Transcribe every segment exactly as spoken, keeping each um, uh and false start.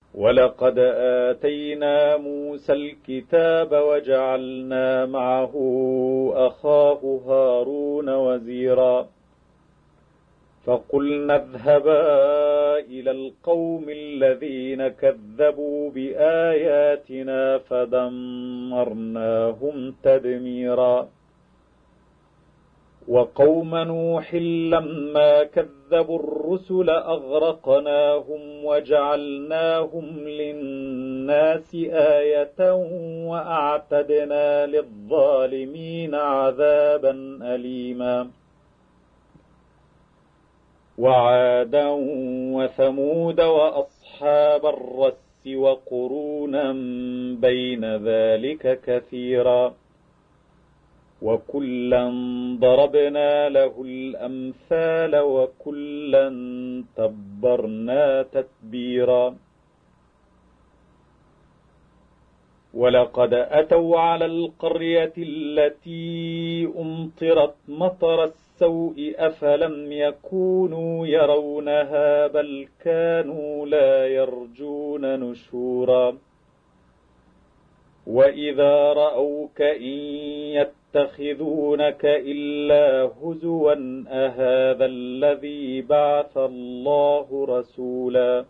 ولقد آتينا موسى الكتاب وجعلنا معه أخاه هارون وزيرا فقلنا اذهبا إلى القوم الذين كذبوا بآياتنا فدمرناهم تدميرا وقوم نوح لما كذبوا الرسل أغرقناهم وجعلناهم للناس آية وأعتدنا للظالمين عذابا أليما وعادا وثمود وأصحاب الرس وقرونا بين ذلك كثيرا وكلا ضربنا له الأمثال وكلا تبرنا تتبيرا ولقد أتوا على القرية التي أمطرت مطر السوء أفلم يكونوا يرونها بل كانوا لا يرجون نشورا وإذا رأوك إن يتخذونك إلا هزوا أهذا الذي بعث الله رسولا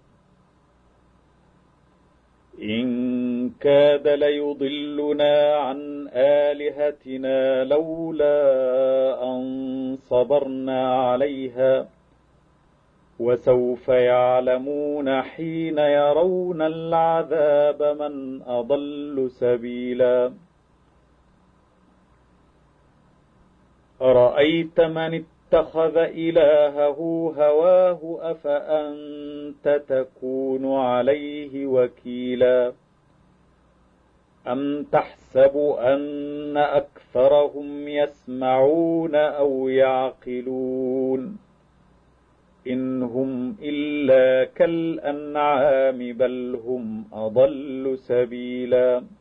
إن كاد ليضلنا عن آلهتنا لولا أن صبرنا عليها وسوف يعلمون حين يرون العذاب من أضل سبيلا أرأيت من اتخذ إلهه هواه أفأنت تكون عليه وكيلا أم تحسب أن أكثرهم يسمعون أو يعقلون إن هم إلا كالأنعام بل هم أضل سبيلا